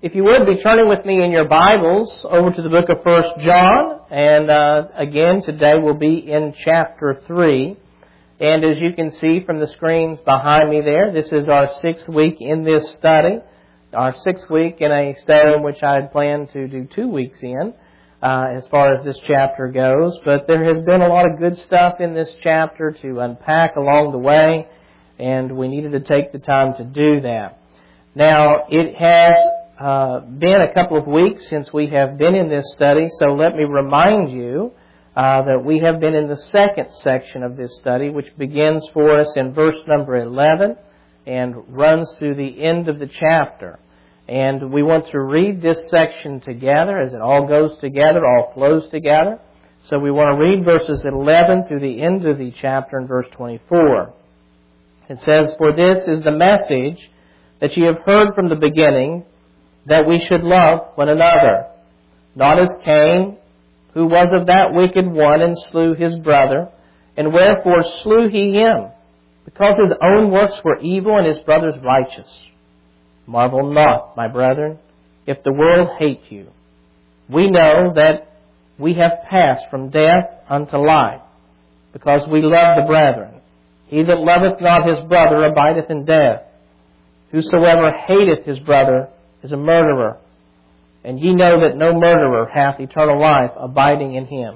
If you would be turning with me in your Bibles over to the book of 1 John, and again today we'll be in chapter 3. And as you can see from the screens behind me there, this is our 6th week in this study, our 6th week in a study in which I had planned to do 2 weeks in as far as this chapter goes. But there has been a lot of good stuff in this chapter to unpack along the way, and we needed to take the time to do that. Now, it has been a couple of weeks since we have been in this study, so let me remind you that we have been in the second section of this study, which begins for us in verse number 11 and runs through the end of the chapter. And we want to read this section together as it all goes together, all flows together. So we want to read verses 11 through the end of the chapter in verse 24. It says, "For this is the message that ye have heard from the beginning, that we should love one another. Not as Cain, who was of that wicked one, and slew his brother. And wherefore slew he him? Because his own works were evil, and his brother's righteous. Marvel not, my brethren, if the world hate you. We know that we have passed from death unto life, because we love the brethren. He that loveth not his brother abideth in death. Whosoever hateth his brother is a murderer. And ye know that no murderer hath eternal life abiding in him.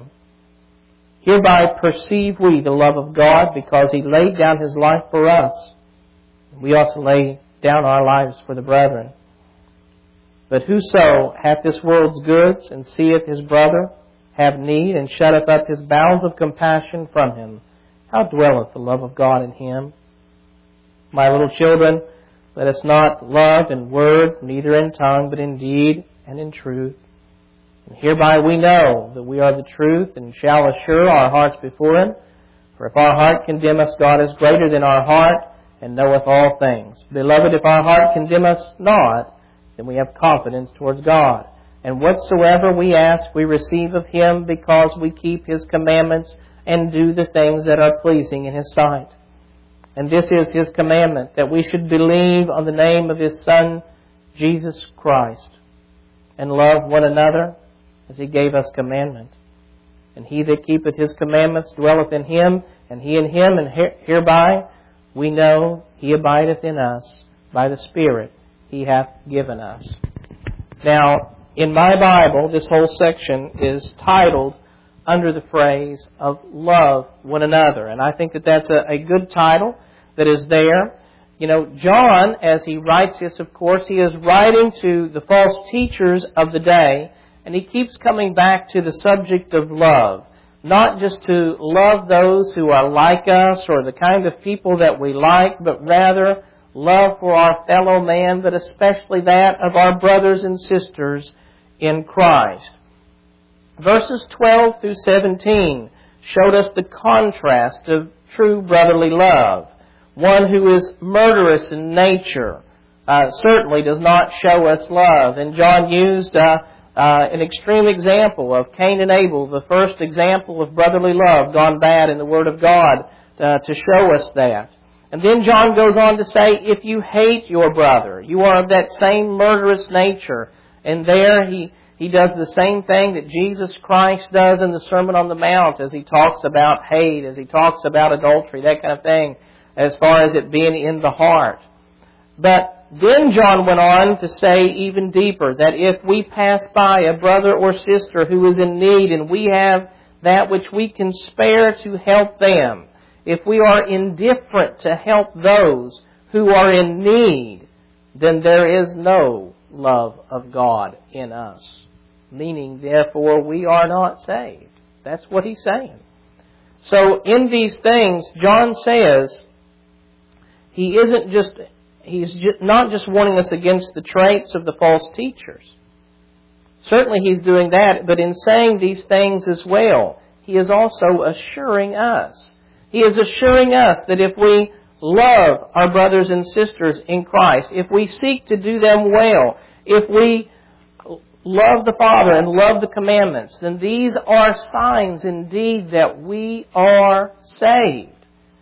Hereby perceive we the love of God, because he laid down his life for us. We ought to lay down our lives for the brethren. But whoso hath this world's goods, and seeth his brother have need, and shutteth up his bowels of compassion from him, how dwelleth the love of God in him? My little children, let us not love in word, neither in tongue, but in deed and in truth. And hereby we know that we are the truth, and shall assure our hearts before him. For if our heart condemn us, God is greater than our heart, and knoweth all things. Beloved, if our heart condemn us not, then we have confidence towards God. And whatsoever we ask, we receive of him, because we keep his commandments, and do the things that are pleasing in his sight. And this is his commandment, that we should believe on the name of his Son, Jesus Christ, and love one another as he gave us commandment. And he that keepeth his commandments dwelleth in him, and he in him, and hereby we know he abideth in us by the Spirit he hath given us." Now, in my Bible, this whole section is titled under the phrase of love one another. And I think that that's a good title that is there. You know, John, as he writes this, of course, he is writing to the false teachers of the day, and he keeps coming back to the subject of love. Not just to love those who are like us or the kind of people that we like, but rather love for our fellow man, but especially that of our brothers and sisters in Christ. Verses 12 through 17 showed us the contrast of true brotherly love. One who is murderous in nature certainly does not show us love. And John used an extreme example of Cain and Abel, the first example of brotherly love gone bad in the Word of God, to show us that. And then John goes on to say, if you hate your brother, you are of that same murderous nature. And there he does the same thing that Jesus Christ does in the Sermon on the Mount, as he talks about hate, as he talks about adultery, that kind of thing, as far as it being in the heart. But then John went on to say even deeper, that if we pass by a brother or sister who is in need, and we have that which we can spare to help them, if we are indifferent to help those who are in need, then there is no love of God in us. Meaning, therefore, we are not saved. That's what he's saying. So in these things, John says, he's not just warning us against the traits of the false teachers. Certainly he's doing that, but in saying these things as well, he is also assuring us. He is assuring us that if we love our brothers and sisters in Christ, if we seek to do them well, if we love the Father and love the commandments, then these are signs indeed that we are saved.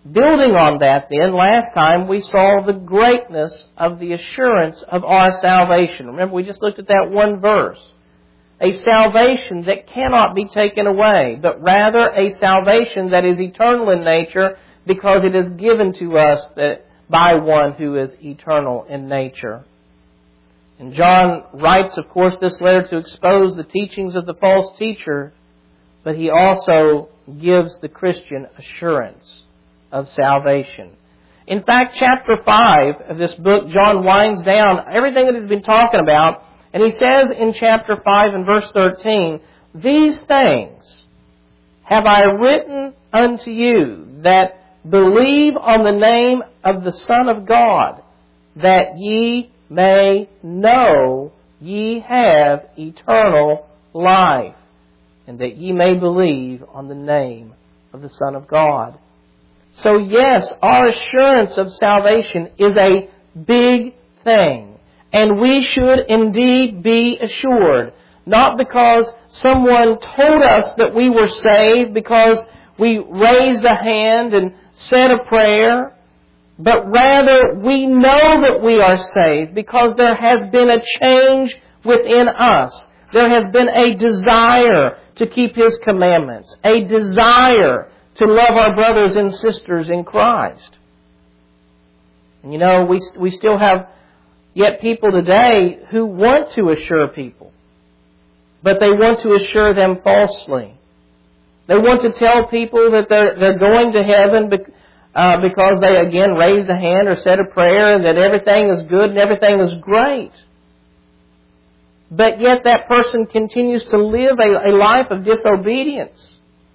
Building on that then, last time we saw the greatness of the assurance of our salvation. Remember, we just looked at that one verse. A salvation that cannot be taken away, but rather a salvation that is eternal in nature because it is given to us by one who is eternal in nature. And John writes, of course, this letter to expose the teachings of the false teacher, but he also gives the Christian assurance of salvation. In fact, chapter 5 of this book, John winds down everything that he's been talking about, and he says in chapter 5 and verse 13, "These things have I written unto you that believe on the name of the Son of God, that ye may know ye have eternal life, and that ye may believe on the name of the Son of God." So yes, our assurance of salvation is a big thing. And we should indeed be assured. Not because someone told us that we were saved, because we raised a hand and said a prayer, but rather we know that we are saved because there has been a change within us. There has been a desire to keep His commandments, a desire to love our brothers and sisters in Christ. And you know, we still have yet people today who want to assure people, but they want to assure them falsely. They want to tell people that they're going to heaven because they again raised a hand or said a prayer and that everything is good and everything is great. But yet that person continues to live a life of disobedience.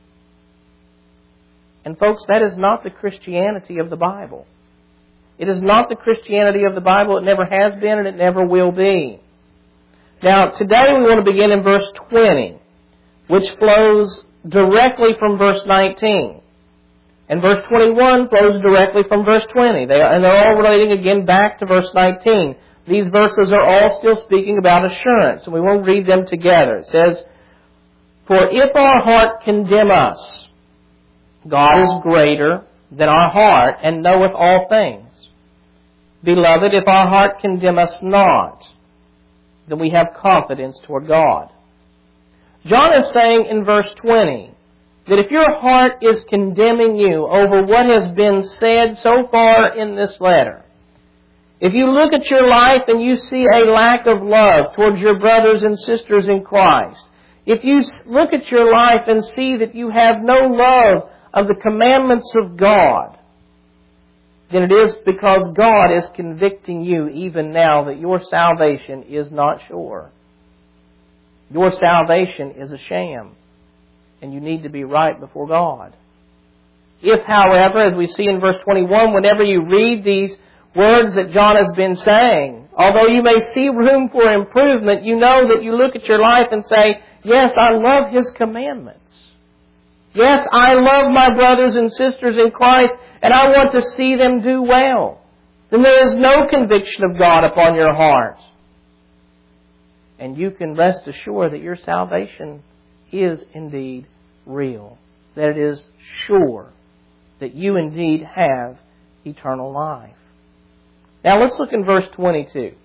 And folks, that is not the Christianity of the Bible. It is not the Christianity of the Bible. It never has been and it never will be. Now, today we want to begin in verse 20, which flows directly from verse 19. And verse 21 flows directly from verse 20. They're all relating again back to verse 19. These verses are all still speaking about assurance, and we want to read them together. It says, "For if our heart condemn us, God is greater than our heart, and knoweth all things. Beloved, if our heart condemn us not, then we have confidence toward God." John is saying in verse 20 that if your heart is condemning you over what has been said so far in this letter, if you look at your life and you see a lack of love towards your brothers and sisters in Christ, if you look at your life and see that you have no love of the commandments of God, then it is because God is convicting you even now that your salvation is not sure. Your salvation is a sham, and you need to be right before God. If, however, as we see in verse 21, whenever you read these words that John has been saying, although you may see room for improvement, you know that you look at your life and say, yes, I love His commandments. Yes, I love my brothers and sisters in Christ, and I want to see them do well. Then there is no conviction of God upon your heart. And you can rest assured that your salvation is indeed real. That it is sure that you indeed have eternal life. Now let's look in verse 22.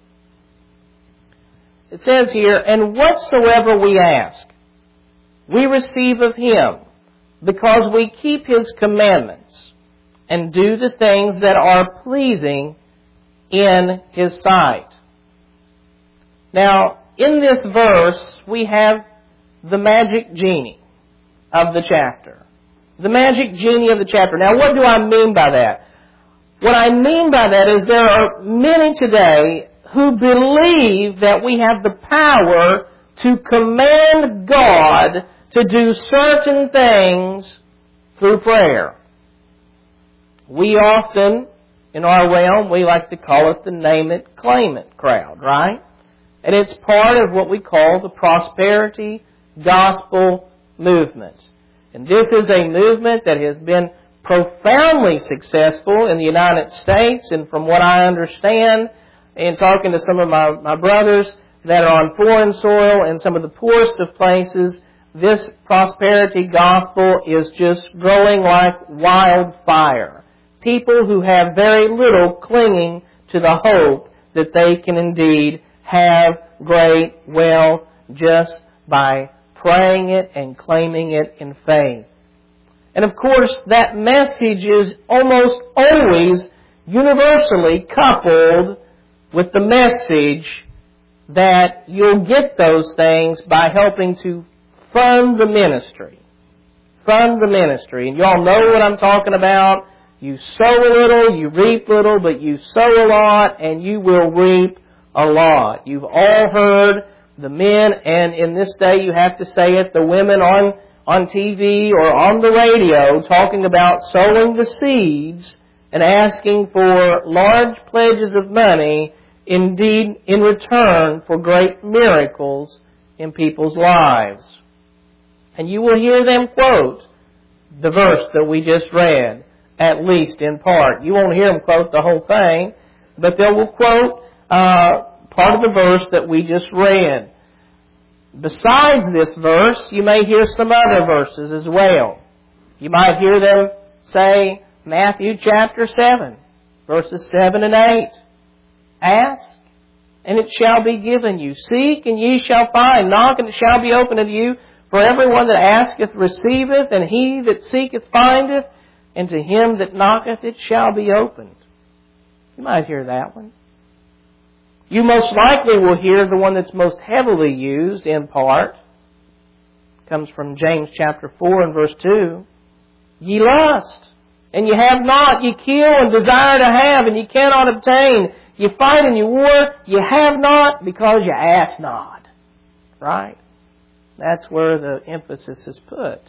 It says here, "And whatsoever we ask, we receive of Him, because we keep His commandments and do the things that are pleasing in His sight." Now, in this verse, we have the magic genie of the chapter. The magic genie of the chapter. Now, what do I mean by that? What I mean by that is there are many today who believe that we have the power to command God to do certain things through prayer. We often, in our realm, we like to call it the name it, claim it crowd, right? And it's part of what we call the prosperity gospel movement. And this is a movement that has been profoundly successful in the United States, and from what I understand, in talking to some of my brothers that are on foreign soil in some of the poorest of places, this prosperity gospel is just growing like wildfire. people who have very little clinging to the hope that they can indeed have great wealth just by praying it and claiming it in faith. And of course, that message is almost always universally coupled with the message that you'll get those things by helping to fund the ministry. Fund the ministry. And you all know what I'm talking about. You sow a little, you reap little, but you sow a lot and you will reap a lot. You've all heard the men, and in this day you have to say it, the women on TV or on the radio talking about sowing the seeds and asking for large pledges of money, indeed in return for great miracles in people's lives. And you will hear them quote the verse that we just read, at least in part. You won't hear them quote the whole thing, but they will quote part of the verse that we just read. Besides this verse, you may hear some other verses as well. You might hear them say Matthew chapter 7, verses 7 and 8. Ask, and it shall be given you. Seek, and ye shall find. Knock, and it shall be opened unto you. For everyone that asketh receiveth, and he that seeketh findeth, and to him that knocketh it shall be opened. You might hear that one. You most likely will hear the one that's most heavily used in part. It comes from James chapter 4 and verse 2. Ye lust, and ye have not. Ye kill and desire to have, and ye cannot obtain. You fight and you war, you have not because you ask not. Right? That's where the emphasis is put.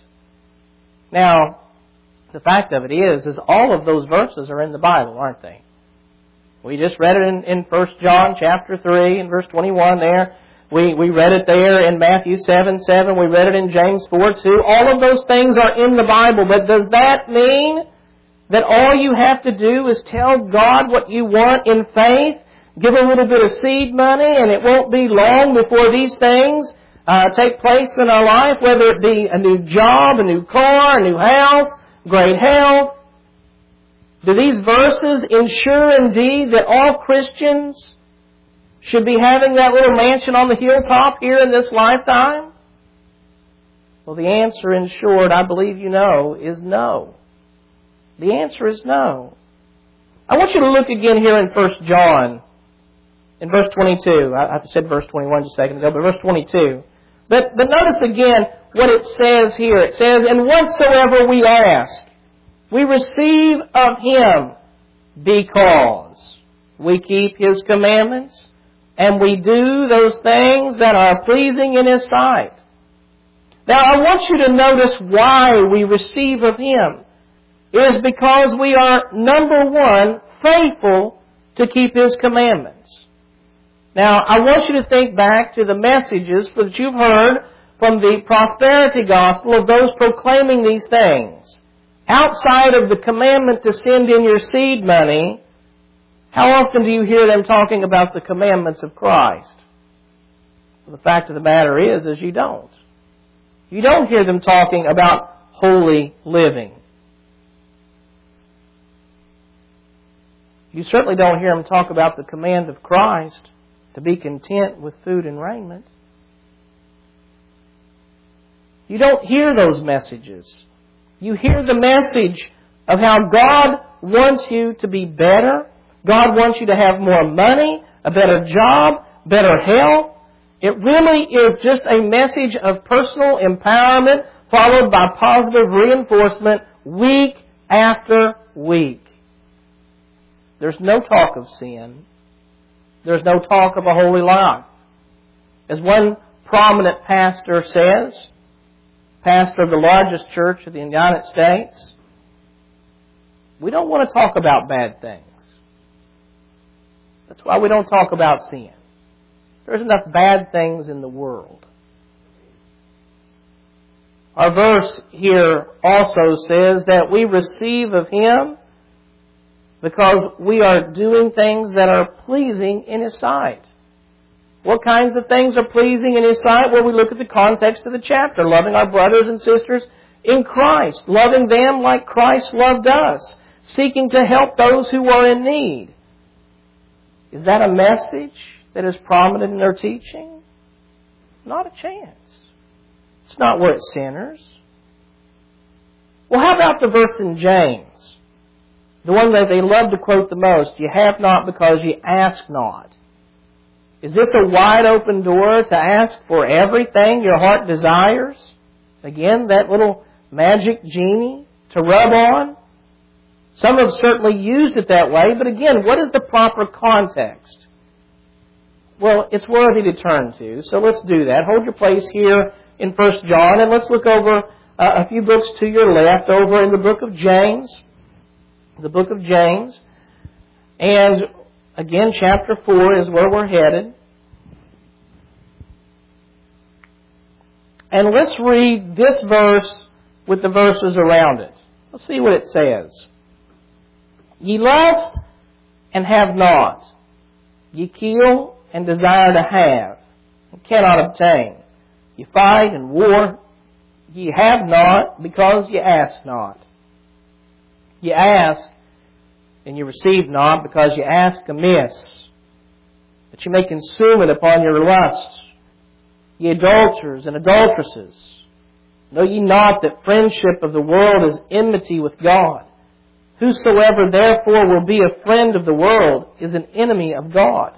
Now, the fact of it is all of those verses are in the Bible, aren't they? We just read it in 1 John chapter 3 and verse 21 there. We read it there in Matthew 7:7. We read it in James 4:2. All of those things are in the Bible. But does that mean that all you have to do is tell God what you want in faith, give a little bit of seed money, and it won't be long before these things take place in our life, whether it be a new job, a new car, a new house, great health? Do these verses ensure indeed that all Christians should be having that little mansion on the hilltop here in this lifetime? Well, the answer, in short, I believe you know, is no. The answer is no. I want you to look again here in 1 John, in verse 22. I said verse 21 just a second ago, but verse 22. But notice again what it says here. It says, and whatsoever we ask, we receive of Him because we keep His commandments and we do those things that are pleasing in His sight. Now, I want you to notice why we receive of Him. It is because we are, number one, faithful to keep His commandments. Now, I want you to think back to the messages that you've heard from the prosperity gospel of those proclaiming these things. Outside of the commandment to send in your seed money, how often do you hear them talking about the commandments of Christ? Well, the fact of the matter is you don't. You don't hear them talking about holy living. You certainly don't hear them talk about the command of Christ to be content with food and raiment. You don't hear those messages. You hear the message of how God wants you to be better. God wants you to have more money, a better job, better health. It really is just a message of personal empowerment followed by positive reinforcement week after week. There's no talk of sin. There's no talk of a holy life. As one prominent pastor says, pastor of the largest church of the United States, we don't want to talk about bad things. That's why we don't talk about sin. There's enough bad things in the world. Our verse here also says that we receive of Him because we are doing things that are pleasing in His sight. What kinds of things are pleasing in His sight? Well, we look at the context of the chapter. Loving our brothers and sisters in Christ. Loving them like Christ loved us. seeking to help those who are in need. Is that a message that is prominent in their teaching? Not a chance. It's not where it centers. Well, how about the verse in James? The one that they love to quote the most. You have not because you ask not. Is this a wide open door to ask for everything your heart desires? Again, that little magic genie to rub on? Some have certainly used it that way, but again, what is the proper context? Well, it's worthy to turn to, so let's do that. Hold your place here in 1 John, and let's look over a few books to your left, over in the book of James. The book of James. And again, chapter 4 is where we're headed. And let's read this verse with the verses around it. Let's see what it says. Ye lust and have not. Ye kill and desire to have, and cannot obtain. Ye fight and war. Ye have not because ye ask not. Ye ask and ye receive not because ye ask amiss, that ye may consume it upon your lusts. Ye adulterers and adulteresses, know ye not that friendship of the world is enmity with God? Whosoever therefore will be a friend of the world is an enemy of God.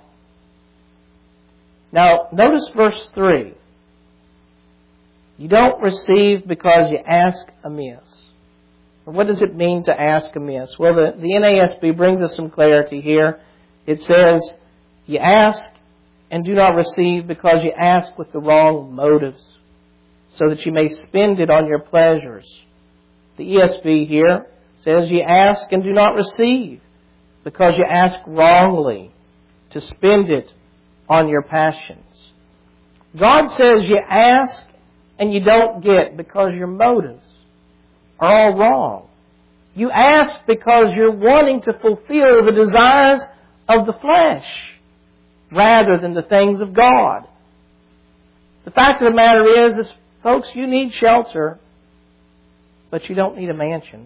Now, notice verse 3. You don't receive because you ask amiss. What does it mean to ask amiss? Well, the NASB brings us some clarity here. It says, you ask and do not receive because you ask with the wrong motives, so that you may spend it on your pleasures. The ESV here says, you ask and do not receive because you ask wrongly, to spend it on your passions. God says you ask and you don't get because your motives are all wrong. You ask because you're wanting to fulfill the desires of the flesh rather than the things of God. The fact of the matter is, folks, you need shelter, but you don't need a mansion.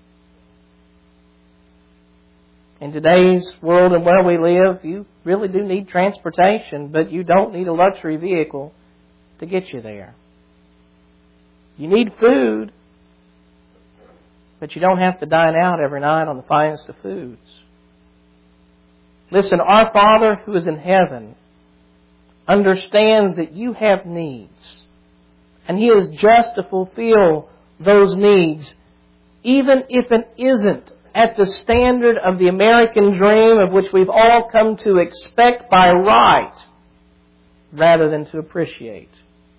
In today's world and where we live, you really do need transportation, but you don't need a luxury vehicle to get you there. You need food, but you don't have to dine out every night on the finest of foods. Listen, our Father who is in heaven understands that you have needs, and He is just to fulfill those needs, even if it isn't at the standard of the American dream of which we've all come to expect by right, rather than to appreciate.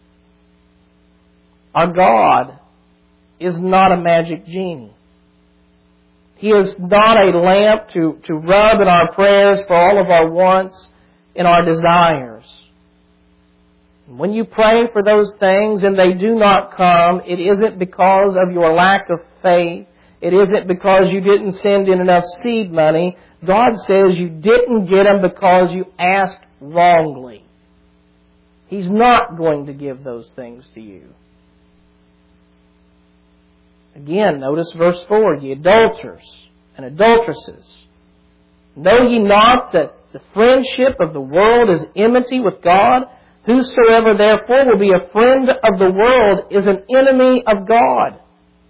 Our God is not a magic genie. He is not a lamp to rub in our prayers for all of our wants and our desires. When you pray for those things and they do not come, it isn't because of your lack of faith. It isn't because you didn't send in enough seed money. God says you didn't get them because you asked wrongly. He's not going to give those things to you. Again, notice verse 4. Ye adulterers and adulteresses, know ye not that the friendship of the world is enmity with God? Whosoever therefore will be a friend of the world is an enemy of God.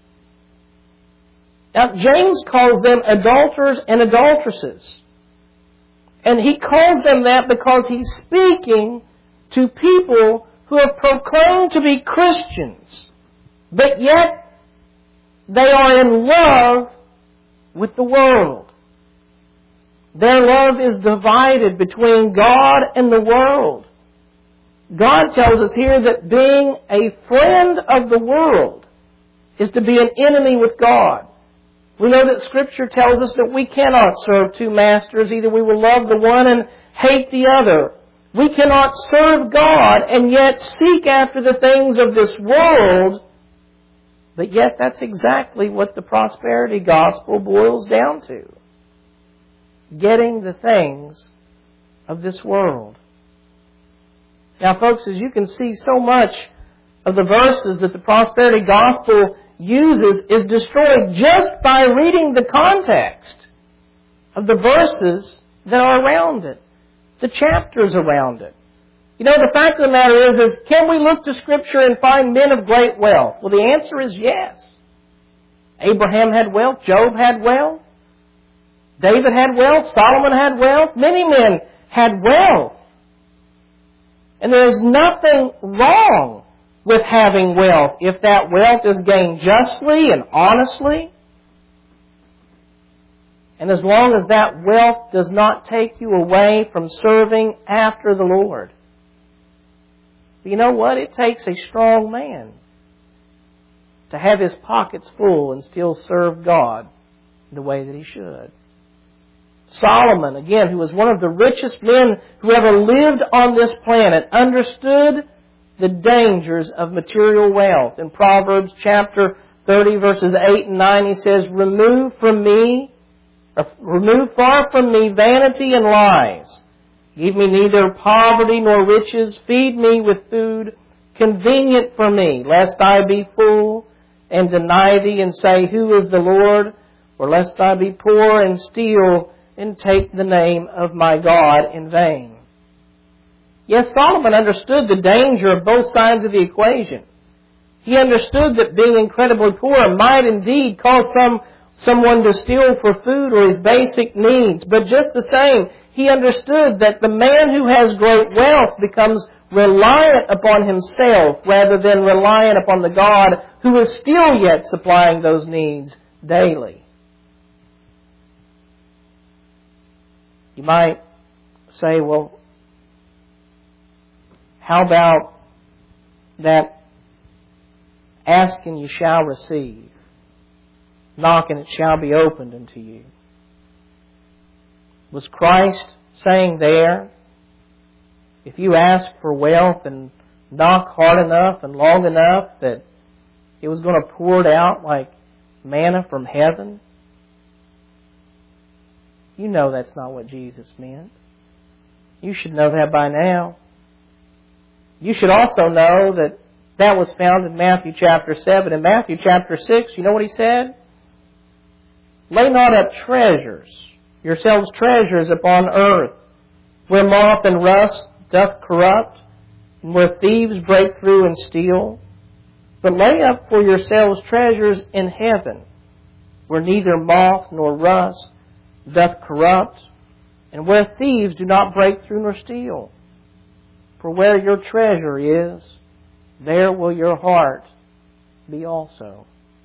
Now, James calls them adulterers and adulteresses. And he calls them that because he's speaking to people who have proclaimed to be Christians, but yet they are in love with the world. Their love is divided between God and the world. God tells us here that being a friend of the world is to be an enemy with God. We know that Scripture tells us that we cannot serve two masters. Either we will love the one and hate the other. We cannot serve God and yet seek after the things of this world. But yet that's exactly what the prosperity gospel boils down to. Getting the things of this world. Now, folks, as you can see, so much of the verses that the prosperity gospel uses is destroyed just by reading the context of the verses that are around it, the chapters around it. You know, the fact of the matter is can we look to Scripture and find men of great wealth? Well, the answer is yes. Abraham had wealth. Job had wealth. David had wealth. Solomon had wealth. Many men had wealth. And there is nothing wrong with having wealth if that wealth is gained justly and honestly. And as long as that wealth does not take you away from serving after the Lord. But you know what? It takes a strong man to have his pockets full and still serve God the way that he should. Solomon, again, who was one of the richest men who ever lived on this planet, understood the dangers of material wealth. In Proverbs chapter 30, verses 8 and 9, he says, Remove far from me vanity and lies. Give me neither poverty nor riches. Feed me with food convenient for me, lest I be full and deny thee and say, Who is the Lord? Or lest I be poor and steal and take the name of my God in vain. Yes, Solomon understood the danger of both sides of the equation. He understood that being incredibly poor might indeed cause someone to steal for food or his basic needs. But just the same, he understood that the man who has great wealth becomes reliant upon himself rather than reliant upon the God who is still yet supplying those needs daily. You might say, well, how about that ask and you shall receive, knock and it shall be opened unto you? Was Christ saying there, if you ask for wealth and knock hard enough and long enough that it was going to pour it out like manna from heaven? You know that's not what Jesus meant. You should know that by now. You should also know that that was found in Matthew chapter 7. In Matthew chapter 6, you know what he said? Lay not up yourselves treasures upon earth, where moth and rust doth corrupt, and where thieves break through and steal. But lay up for yourselves treasures in heaven, where neither moth nor rust doth corrupt, and where thieves do not break through nor steal. For where your treasure is, there will your heart be also.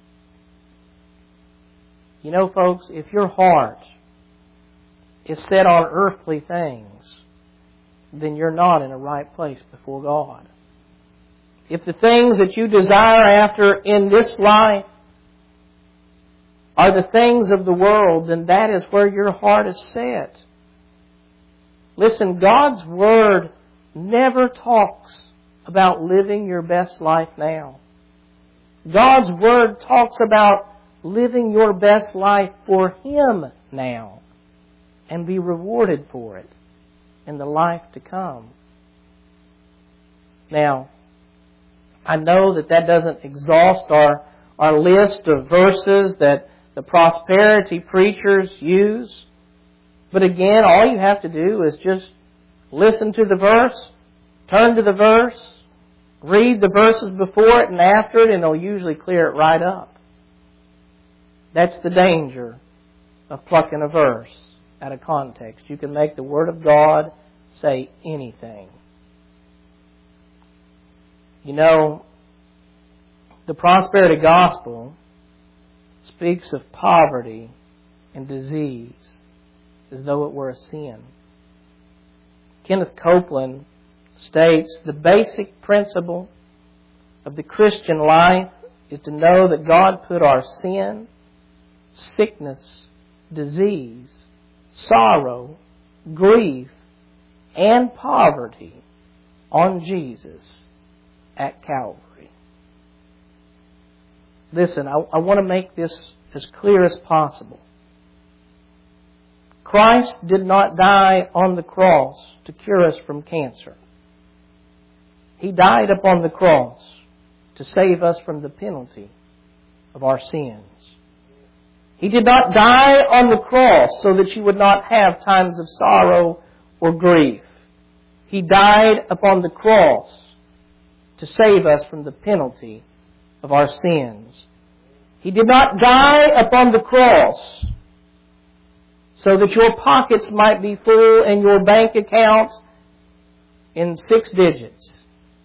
You know, folks, if your heart is set on earthly things, then you're not in a right place before God. If the things that you desire after in this life are the things of the world, then that is where your heart is set. Listen, God's Word never talks about living your best life now. God's Word talks about living your best life for Him now and be rewarded for it in the life to come. Now, I know that doesn't exhaust our list of verses that the prosperity preachers use. But again, all you have to do is just listen to the verse, turn to the verse, read the verses before it and after it, and it'll usually clear it right up. That's the danger of plucking a verse out of context. You can make the Word of God say anything. You know, the prosperity gospel speaks of poverty and disease as though it were a sin. Kenneth Copeland states, the basic principle of the Christian life is to know that God put our sin, sickness, disease, sorrow, grief, and poverty on Jesus at Calvary. Listen, I want to make this as clear as possible. Christ did not die on the cross to cure us from cancer. He died upon the cross to save us from the penalty of our sins. He did not die on the cross so that you would not have times of sorrow or grief. He died upon the cross to save us from the penalty of our sins. He did not die upon the cross so that your pockets might be full and your bank account in 6 digits.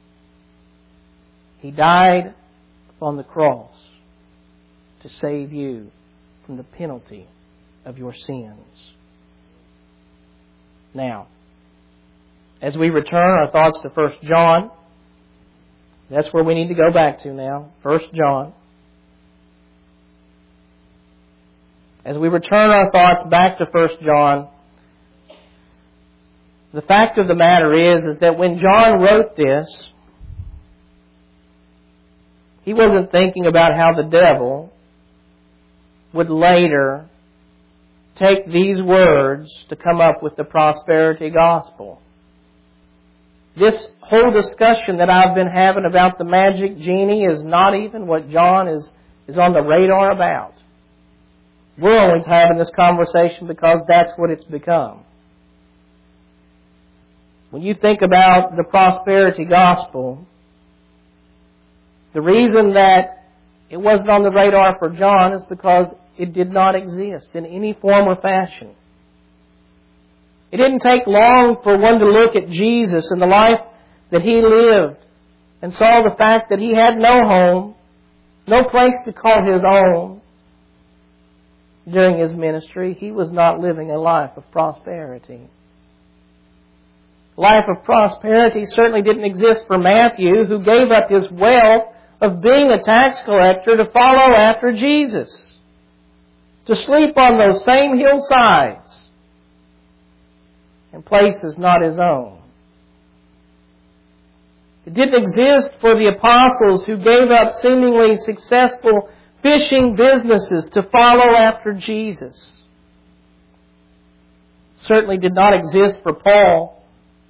He died upon the cross to save you from the penalty of your sins. Now, as we return our thoughts to 1 John, that's where we need to go back to now, 1 John. As we return our thoughts back to 1 John, the fact of the matter is that when John wrote this, he wasn't thinking about how the devil would later take these words to come up with the prosperity gospel. This whole discussion that I've been having about the magic genie is not even what John is on the radar about. We're only having this conversation because that's what it's become. When you think about the prosperity gospel, the reason that it wasn't on the radar for John is because it did not exist in any form or fashion. It didn't take long for one to look at Jesus and the life that He lived and saw the fact that He had no home, no place to call His own. During His ministry, He was not living a life of prosperity. Life of prosperity certainly didn't exist for Matthew, who gave up his wealth of being a tax collector to follow after Jesus, to sleep on those same hillsides in places not his own. It didn't exist for the apostles who gave up seemingly successful fishing businesses to follow after Jesus. It certainly did not exist for Paul,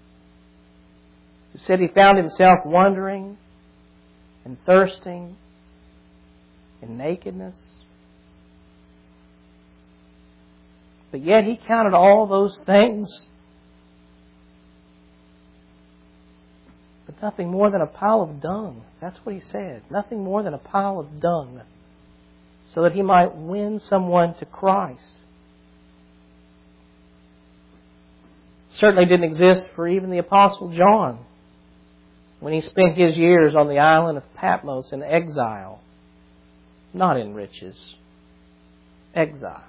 who said he found himself wandering and thirsting in nakedness. But yet he counted all those things but nothing more than a pile of dung. That's what he said. Nothing more than a pile of dung, so that he might win someone to Christ. Certainly didn't exist for even the Apostle John when he spent his years on the island of Patmos in exile. Not in riches. Exile.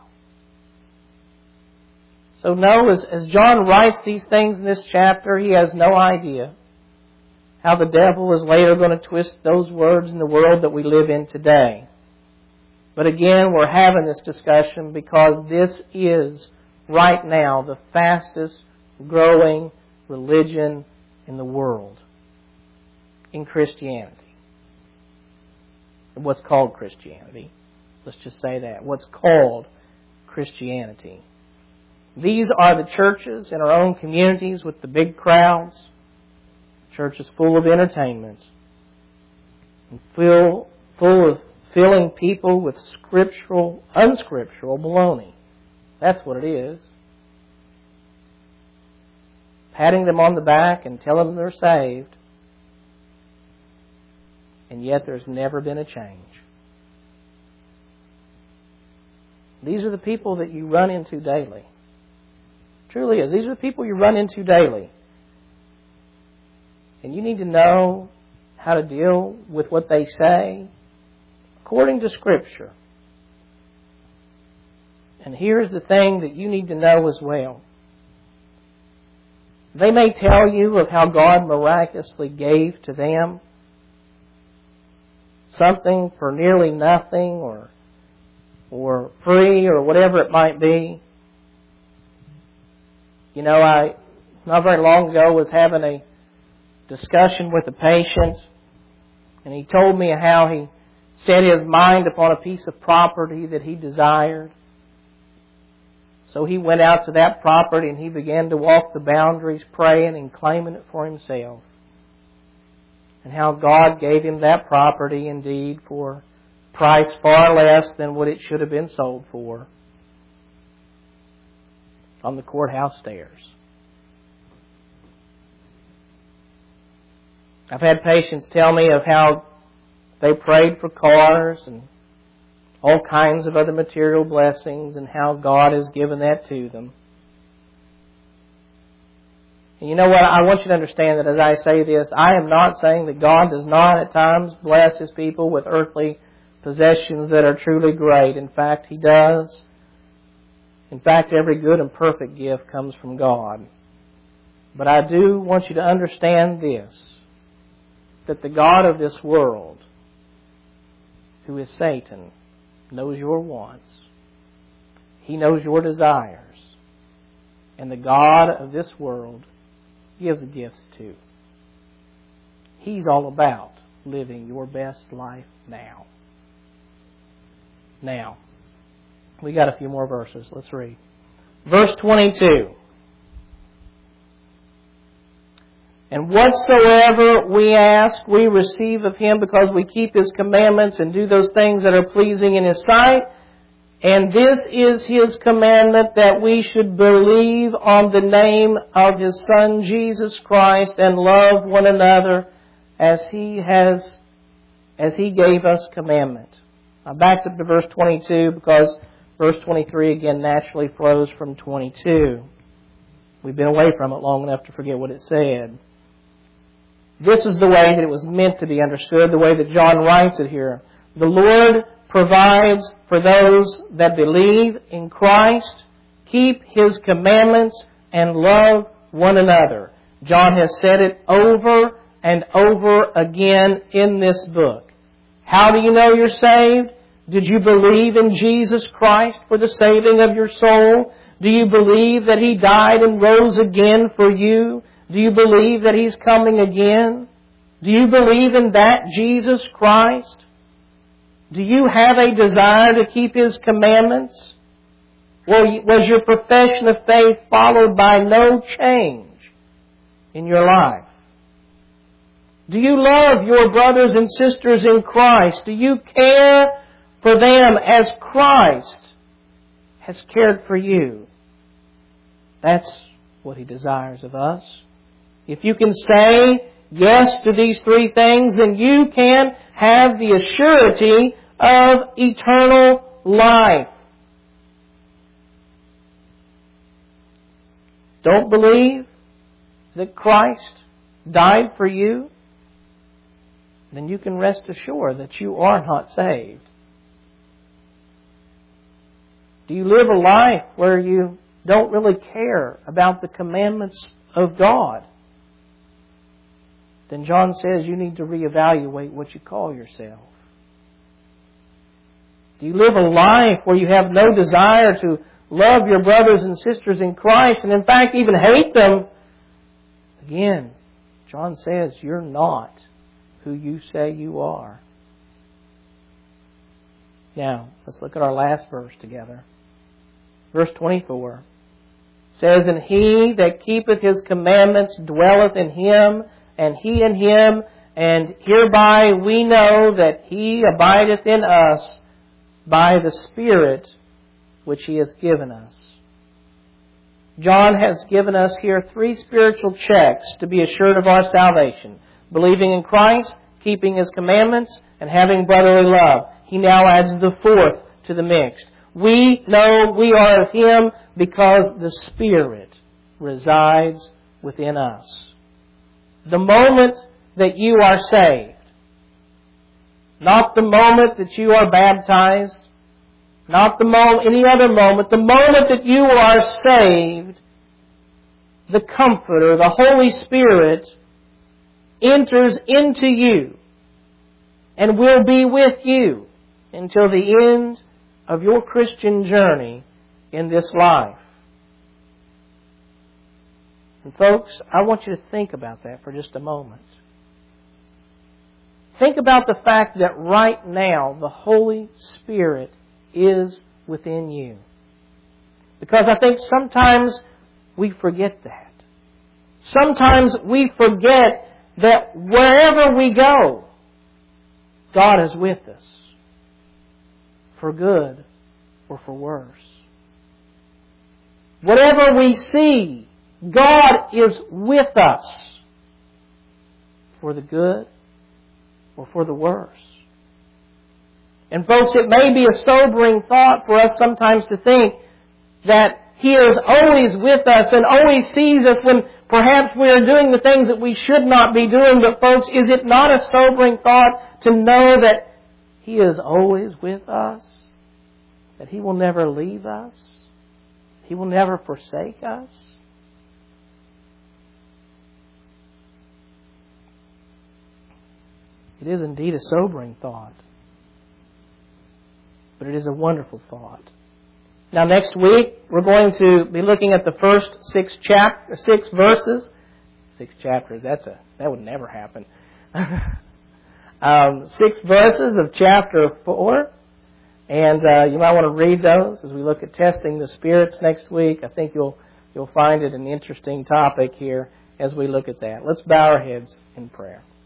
So no, as John writes these things in this chapter, he has no idea how the devil is later going to twist those words in the world that we live in today. But again, we're having this discussion because this is, right now, the fastest growing religion in the world. In Christianity. What's called Christianity. Let's just say that. What's called Christianity. These are the churches in our own communities with the big crowds. Churches full of entertainment. And full of filling people with unscriptural baloney. That's what it is. Patting them on the back and telling them they're saved. And yet there's never been a change. These are the people that you run into daily. It truly is. These are the people you run into daily. And you need to know how to deal with what they say according to Scripture. And here's the thing that you need to know as well. They may tell you of how God miraculously gave to them something for nearly nothing or free or whatever it might be. You know, I not very long ago was having a discussion with a patient, and he told me how he set his mind upon a piece of property that he desired. So he went out to that property and he began to walk the boundaries, praying and claiming it for himself. And how God gave him that property indeed for price far less than what it should have been sold for on the courthouse stairs. I've had patients tell me of how they prayed for cars and all kinds of other material blessings and how God has given that to them. And you know what? I want you to understand that as I say this, I am not saying that God does not at times bless His people with earthly possessions that are truly great. In fact, He does. In fact, every good and perfect gift comes from God. But I do want you to understand this, that the God of this world, who is Satan, knows your wants. He knows your desires. And the God of this world gives gifts too. He's all about living your best life now. Now, we got a few more verses. Let's read. Verse 22. And whatsoever we ask, we receive of Him because we keep His commandments and do those things that are pleasing in His sight. And this is His commandment, that we should believe on the name of His Son, Jesus Christ, and love one another as He gave us commandment. I backed up to verse 22 because verse 23 again naturally flows from 22. We've been away from it long enough to forget what it said. This is the way that it was meant to be understood, the way that John writes it here. The Lord provides for those that believe in Christ, keep His commandments, and love one another. John has said it over and over again in this book. How do you know you're saved? Did you believe in Jesus Christ for the saving of your soul? Do you believe that He died and rose again for you? Do you believe that He's coming again? Do you believe in that Jesus Christ? Do you have a desire to keep His commandments? Was your profession of faith followed by no change in your life? Do you love your brothers and sisters in Christ? Do you care for them as Christ has cared for you? That's what He desires of us. If you can say yes to these three things, then you can have the assurity of eternal life. Don't believe that Christ died for you? Then you can rest assured that you are not saved. Do you live a life where you don't really care about the commandments of God? Then John says you need to reevaluate what you call yourself. Do you live a life where you have no desire to love your brothers and sisters in Christ, and in fact even hate them? Again, John says you're not who you say you are. Now, let's look at our last verse together. Verse 24 says, And he that keepeth His commandments dwelleth in Him, and He in him, and hereby we know that He abideth in us by the Spirit which He hath given us. John has given us here three spiritual checks to be assured of our salvation: believing in Christ, keeping His commandments, and having brotherly love. He now adds the fourth to the mix. We know we are of Him because the Spirit resides within us. The moment that you are saved, not the moment that you are baptized, not any other moment, the moment that you are saved, the Comforter, the Holy Spirit, enters into you and will be with you until the end of your Christian journey in this life. And folks, I want you to think about that for just a moment. Think about the fact that right now the Holy Spirit is within you. Because I think sometimes we forget that. Sometimes we forget that wherever we go, God is with us. for good or for worse. Whatever we see, God is with us for the good or for the worse. And folks, it may be a sobering thought for us sometimes to think that He is always with us and always sees us when perhaps we are doing the things that we should not be doing. But folks, is it not a sobering thought to know that He is always with us? That He will never leave us? He will never forsake us? It is indeed a sobering thought. But it is a wonderful thought. Now next week, we're going to be looking at the first 6 verses. 6 chapters, that would never happen. 6 verses of chapter 4. And you might want to read those as we look at testing the spirits next week. I think you'll find it an interesting topic here as we look at that. Let's bow our heads in prayer.